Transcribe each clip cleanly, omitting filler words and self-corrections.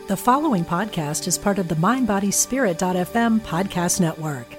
The following podcast is part of the MindBodySpirit.fm podcast network.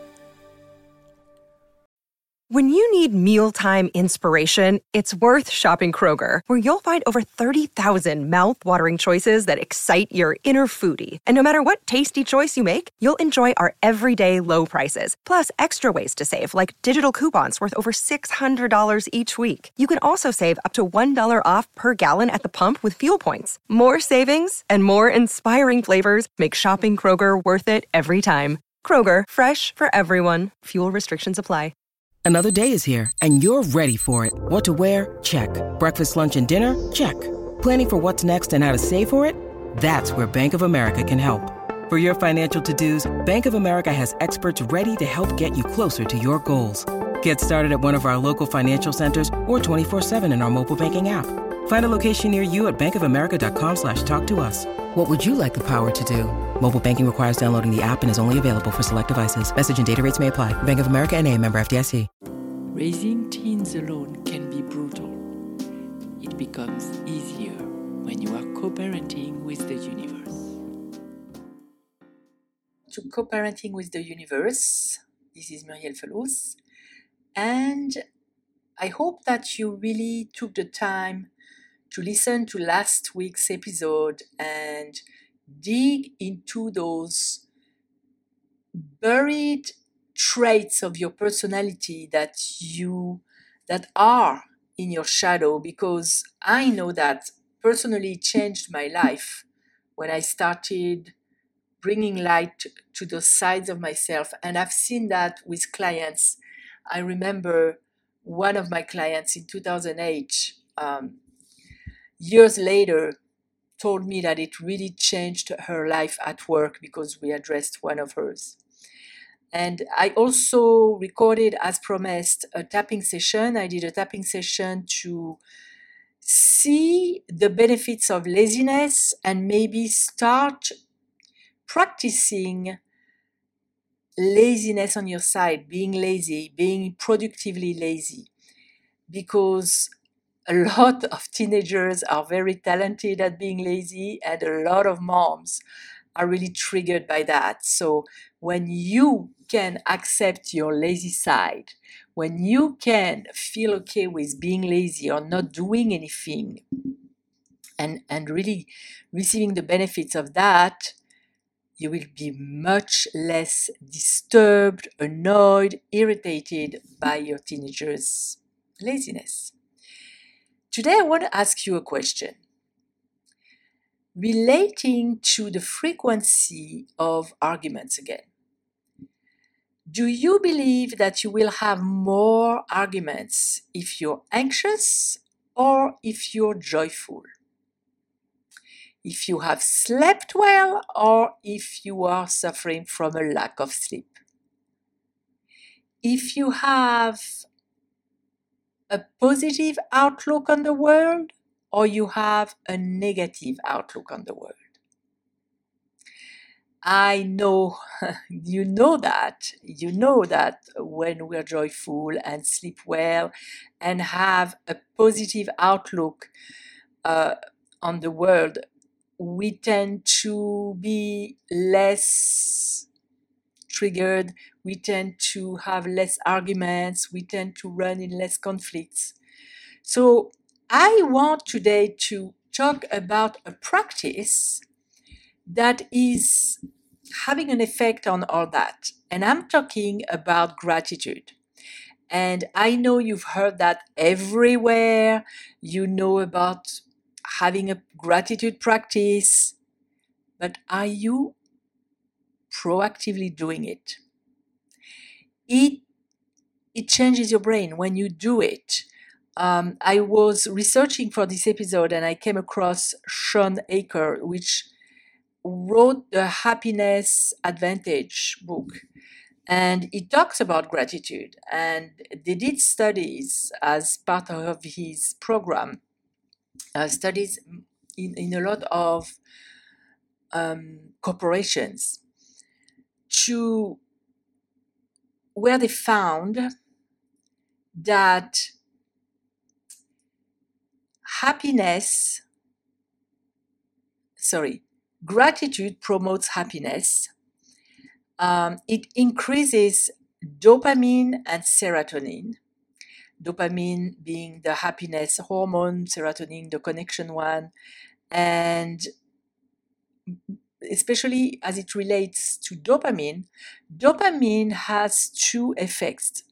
When you need mealtime inspiration, it's worth shopping Kroger, where you'll find over 30,000 mouth-watering choices that excite your inner foodie. And no matter what tasty choice you make, you'll enjoy our everyday low prices, plus extra ways to save, like digital coupons worth over $600 each week. You can also save up to $1 off per gallon at the pump with fuel points. More savings and more inspiring flavors make shopping Kroger worth it every time. Kroger, fresh for everyone. Fuel restrictions apply. Another day is here, and you're ready for it. What to wear? Check. Breakfast, lunch, and dinner? Check. Planning for what's next and how to save for it? That's where Bank of America can help. For your financial to-dos, Bank of America has experts ready to help get you closer to your goals. Get started at one of our local financial centers or 24/7 in our mobile banking app. Find a location near you at bankofamerica.com/talktous. What would you like the power to do? Mobile banking requires downloading the app and is only available for select devices. Message and data rates may apply. Bank of America N.A., member FDIC. Raising teens alone can be brutal. It becomes easier when you are co-parenting with the universe. To Co-Parenting with the Universe, this is Muriel Felous, and I hope that you really took the time to listen to last week's episode and dig into those buried traits of your personality that are in your shadow, because I know that personally changed my life when I started bringing light to those sides of myself, and I've seen that with clients. I remember one of my clients in 2008, years later, told me that it really changed her life at work because we addressed one of hers. And I also recorded, as promised, a tapping session. I did a tapping session to see the benefits of laziness and maybe start practicing laziness on your side, being lazy, being productively lazy, because a lot of teenagers are very talented at being lazy, and a lot of moms are really triggered by that. So when you can accept your lazy side, when you can feel okay with being lazy or not doing anything, and really receiving the benefits of that, you will be much less disturbed, annoyed, irritated by your teenagers' laziness. Today, I want to ask you a question relating to the frequency of arguments again. Do you believe that you will have more arguments if you're anxious or if you're joyful? If you have slept well or if you are suffering from a lack of sleep? If you have a positive outlook on the world or you have a negative outlook on the world? I know you know that when we're joyful and sleep well and have a positive outlook on the world, we tend to be less triggered, we tend to have less arguments, we tend to run in less conflicts. So I want today to talk about a practice that is having an effect on all that. And I'm talking about gratitude. And I know you've heard that everywhere. You know about having a gratitude practice, but are you proactively doing it? It changes your brain when you do it. I was researching for this episode and I came across Shawn Achor, which wrote the Happiness Advantage book. And he talks about gratitude. And they did studies as part of his program, studies in a lot of corporations, where they found that Gratitude promotes happiness. It increases dopamine and serotonin. Dopamine being the happiness hormone, serotonin the connection one, and especially as it relates to dopamine, dopamine has two effects.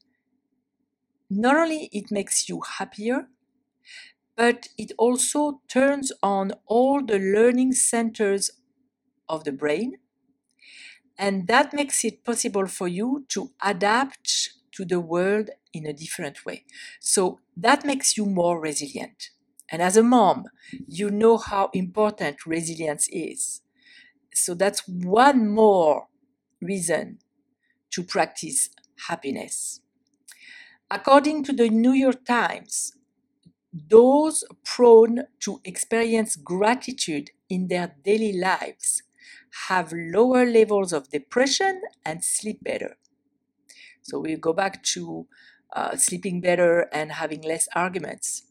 Not only it makes you happier, but it also turns on all the learning centers of the brain, and that makes it possible for you to adapt to the world in a different way. So that makes you more resilient. And as a mom, you know how important resilience is. So that's one more reason to practice happiness. According to the New York Times, those prone to experience gratitude in their daily lives have lower levels of depression and sleep better. So we go back to sleeping better and having less arguments.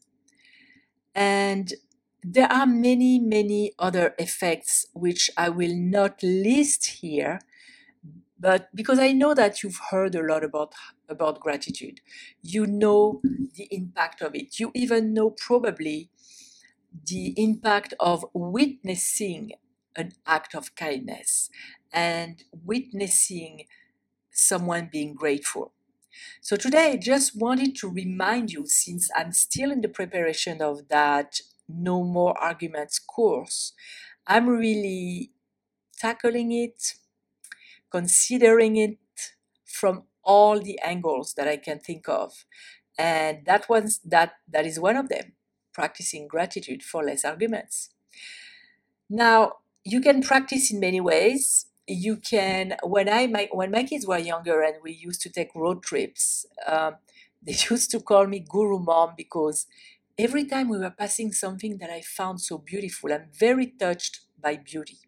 And there are many, many other effects which I will not list here, but because I know that you've heard a lot about gratitude, you know the impact of it. You even know probably the impact of witnessing an act of kindness and witnessing someone being grateful. So today I just wanted to remind you, since I'm still in the preparation of that No More Arguments course, I'm really tackling it, considering it from all the angles that I can think of. And that is one of them, practicing gratitude for less arguments. Now, you can practice in many ways. You can, when my kids were younger and we used to take road trips, they used to call me Guru Mom, because every time we were passing something that I found so beautiful, I'm very touched by beauty.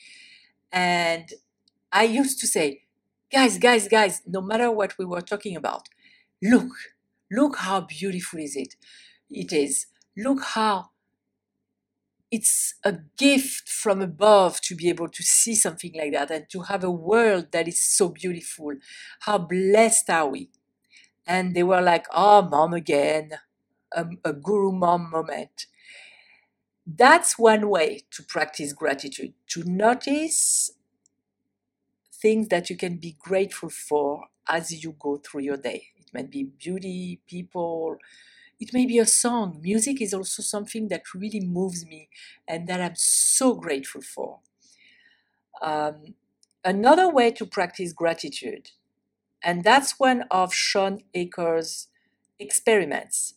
And I used to say, guys, no matter what we were talking about, look how beautiful it is. Look how it's a gift from above to be able to see something like that and to have a world that is so beautiful. How blessed are we? And they were like, oh, mom again, a Guru Mom moment. That's one way to practice gratitude, to notice things that you can be grateful for as you go through your day. It might be beauty, people, it may be a song. Music is also something that really moves me and that I'm so grateful for. Another way to practice gratitude, and that's one of Shawn Achor's experiments.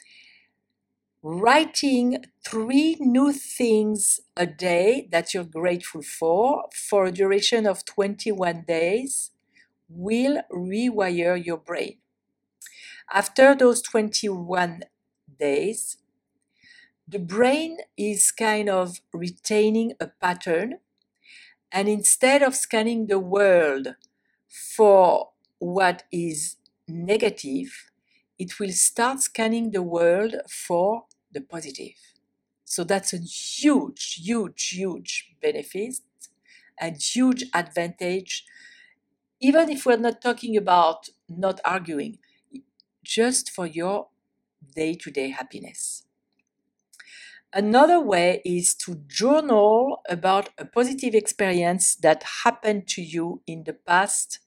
Writing 3 new things a day that you're grateful for a duration of 21 days will rewire your brain. After those 21 days, the brain is kind of retaining a pattern, and instead of scanning the world for what is negative, it will start scanning the world for the positive. So that's a huge, huge, huge benefit and huge advantage, even if we're not talking about not arguing, just for your day-to-day happiness. Another way is to journal about a positive experience that happened to you in the past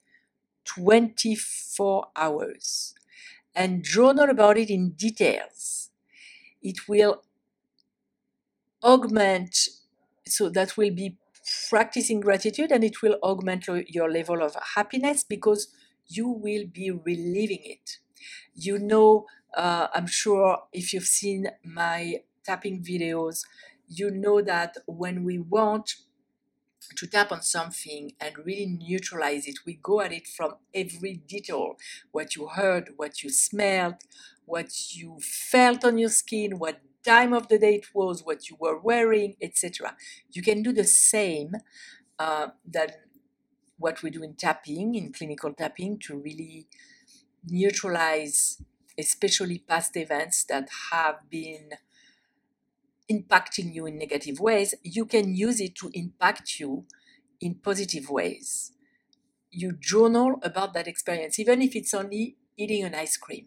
24 hours, and journal about it in details. It will augment, so that will be practicing gratitude, and it will augment your level of happiness because you will be reliving it. You know, I'm sure if you've seen my tapping videos, you know that when we want to tap on something and really neutralize it, we go at it from every detail: what you heard, what you smelled, what you felt on your skin, what time of the day it was, what you were wearing, etc. You can do the same that what we do in tapping, in clinical tapping, to really neutralize especially past events that have been impacting you in negative ways, you can use it to impact you in positive ways. You journal about that experience, even if it's only eating an ice cream.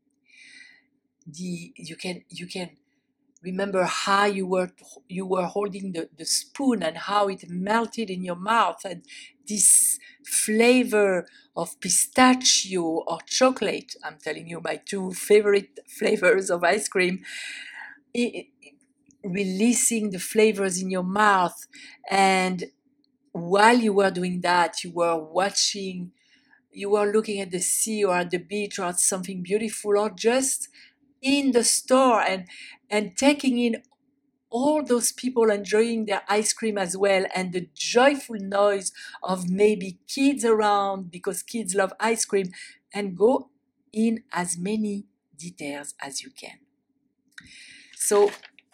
You can remember how you were holding the spoon and how it melted in your mouth, and this flavor of pistachio or chocolate, I'm telling you my two favorite flavors of ice cream, releasing the flavors in your mouth. And while you were doing that, you were looking at the sea or at the beach or at something beautiful, or just in the store, and taking in all those people enjoying their ice cream as well, and the joyful noise of maybe kids around, because kids love ice cream, and go in as many details as you can. So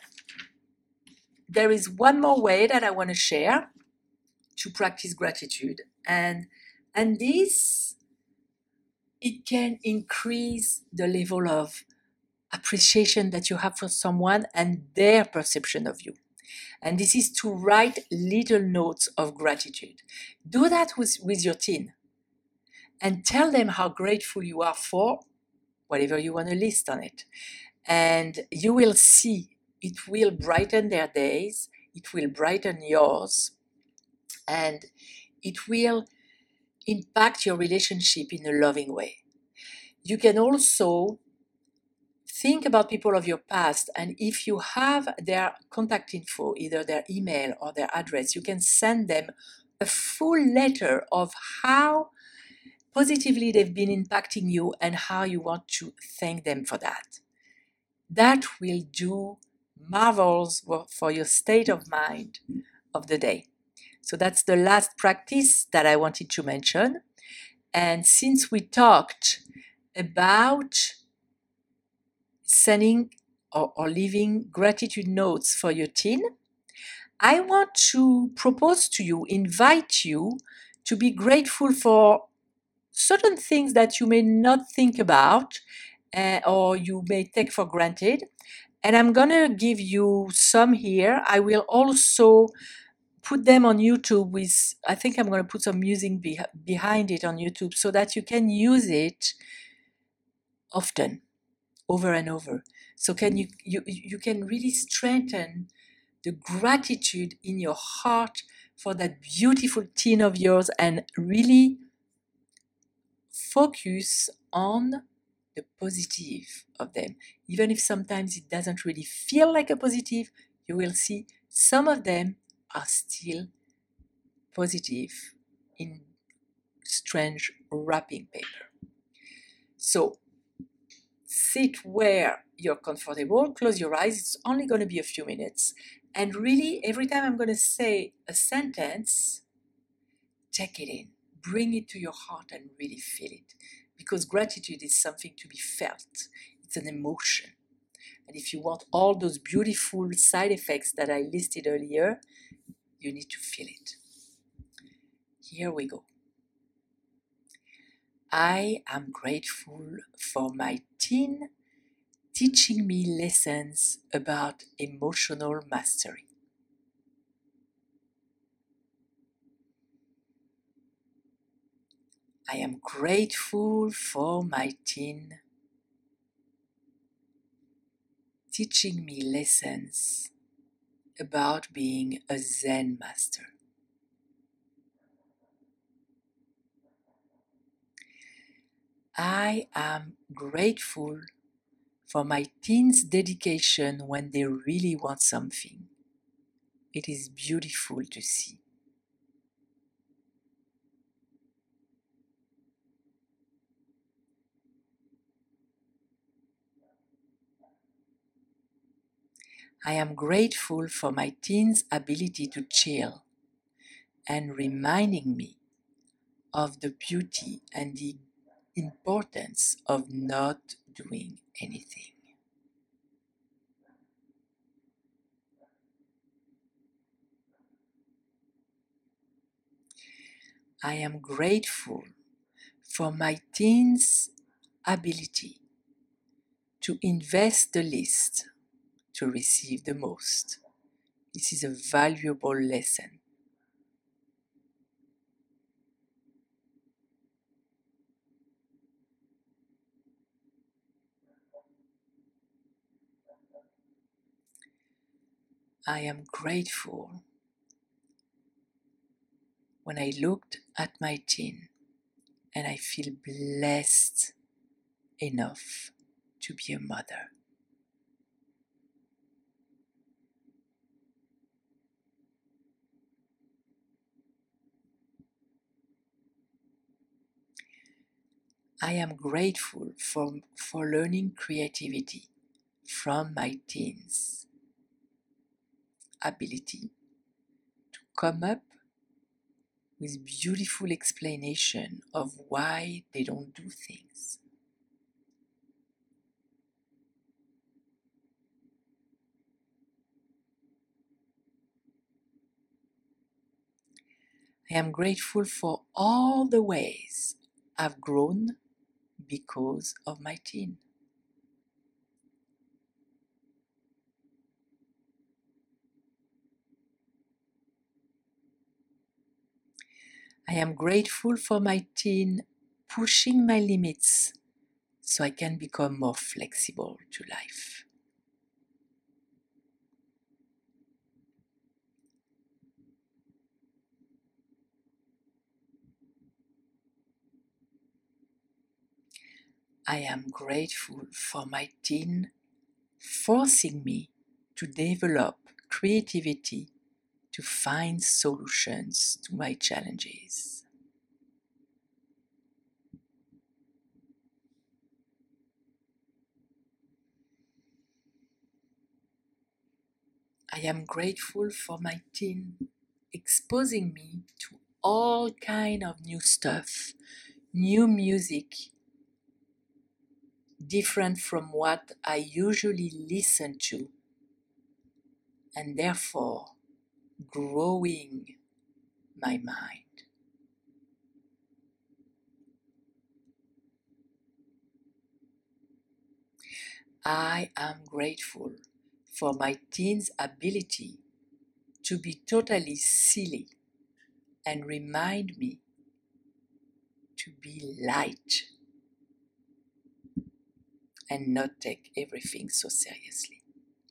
there is one more way that I want to share to practice gratitude, and this, it can increase the level of appreciation that you have for someone and their perception of you. And this is to write little notes of gratitude. Do that with your teen, and tell them how grateful you are for whatever you want to list on it. And you will see it will brighten their days, it will brighten yours, and it will impact your relationship in a loving way. You can also think about people of your past, and if you have their contact info, either their email or their address, you can send them a full letter of how positively they've been impacting you and how you want to thank them for that. That will do marvels for your state of mind of the day. So that's the last practice that I wanted to mention. And since we talked about sending or leaving gratitude notes for your teen, I want to propose to you, invite you to be grateful for certain things that you may not think about or you may take for granted. And I'm going to give you some here. I will also put them on YouTube I think I'm going to put some music behind it on YouTube, so that you can use it often, over and over. So you can really strengthen the gratitude in your heart for that beautiful teen of yours, and really focus on the positive of them. Even if sometimes it doesn't really feel like a positive, you will see some of them are still positive in strange wrapping paper. So sit where you're comfortable, close your eyes, it's only going to be a few minutes, and really every time I'm going to say a sentence, take it in, bring it to your heart and really feel it, because gratitude is something to be felt. It's an emotion. And if you want all those beautiful side effects that I listed earlier, you need to feel it. Here we go. I am grateful for my teen teaching me lessons about emotional mastery. I am grateful for my teen teaching me lessons about being a Zen master. I am grateful for my teens' dedication when they really want something. It is beautiful to see. I am grateful for my teens' ability to chill and reminding me of the beauty and the importance of not doing anything. I am grateful for my teens' ability to invest the list, to receive the most. This is a valuable lesson. I am grateful when I looked at my teen, and I feel blessed enough to be a mother. I am grateful for learning creativity from my teens' ability to come up with beautiful explanation of why they don't do things. I am grateful for all the ways I've grown because of my teen. I am grateful for my teen pushing my limits so I can become more flexible to life. I am grateful for my teen forcing me to develop creativity to find solutions to my challenges. I am grateful for my teen exposing me to all kind of new stuff, new music, different from what I usually listen to, and therefore growing my mind. I am grateful for my teen's ability to be totally silly and remind me to be light and not take everything so seriously.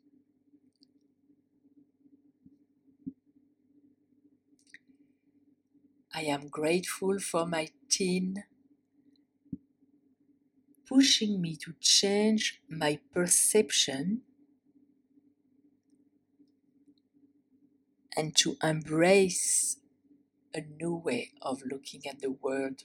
I am grateful for my teen pushing me to change my perception and to embrace a new way of looking at the world.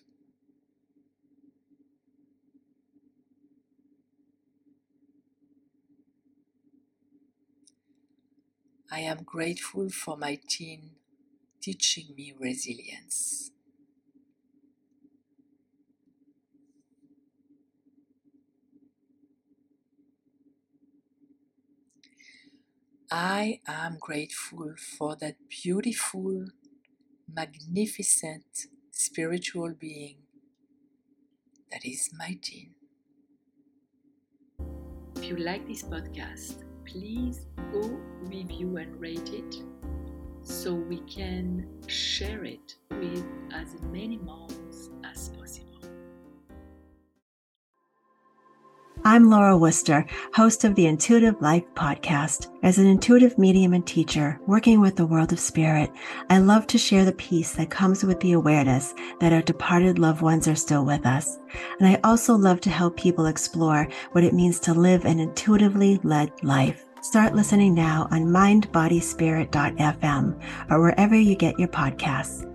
I am grateful for my teen teaching me resilience. I am grateful for that beautiful, magnificent spiritual being that is my teen. If you like this podcast, please go review and rate it so we can share it with as many moms as possible. I'm Laura Worcester, host of the Intuitive Life podcast. As an intuitive medium and teacher working with the world of spirit, I love to share the peace that comes with the awareness that our departed loved ones are still with us. And I also love to help people explore what it means to live an intuitively led life. Start listening now on mindbodyspirit.fm or wherever you get your podcasts.